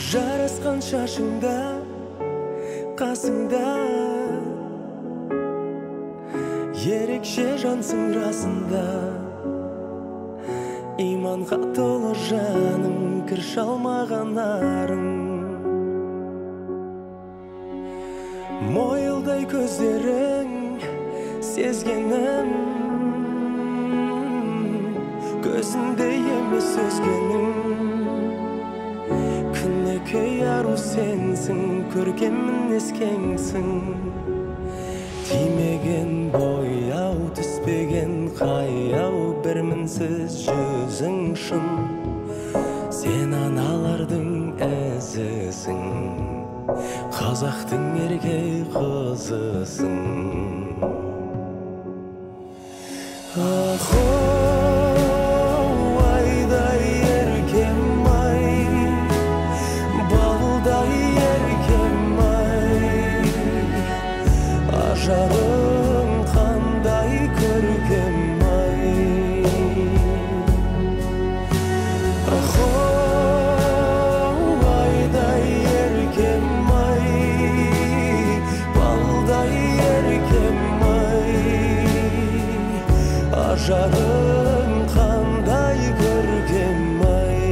жарасқан шашыңда қасыңда ерекше жансың расында иманға толы жаным кір шалмаған арың мойылдай көздерің сезгенім көзінде емес өзгенің күнекей ару сенсің көркем мінез кеңсің тимеген бояу түспеген қаяу бір мінсіз жүзің шын сен аналардың әзісің қазақтың еркек қызысың айдай еркем ай балдай еркем ай ажарың қандай көркем ай айдай еркем ай балдай еркем ай ажарың қандай көркем ай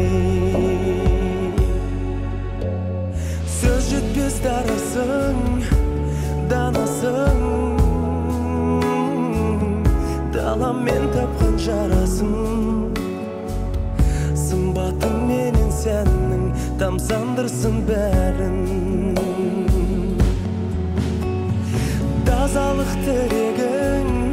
сөз жетпес дарысың данасың даламен тапқан жарасың сымбатың менен сәнің тамсандырсын бәрін тазалық тірегің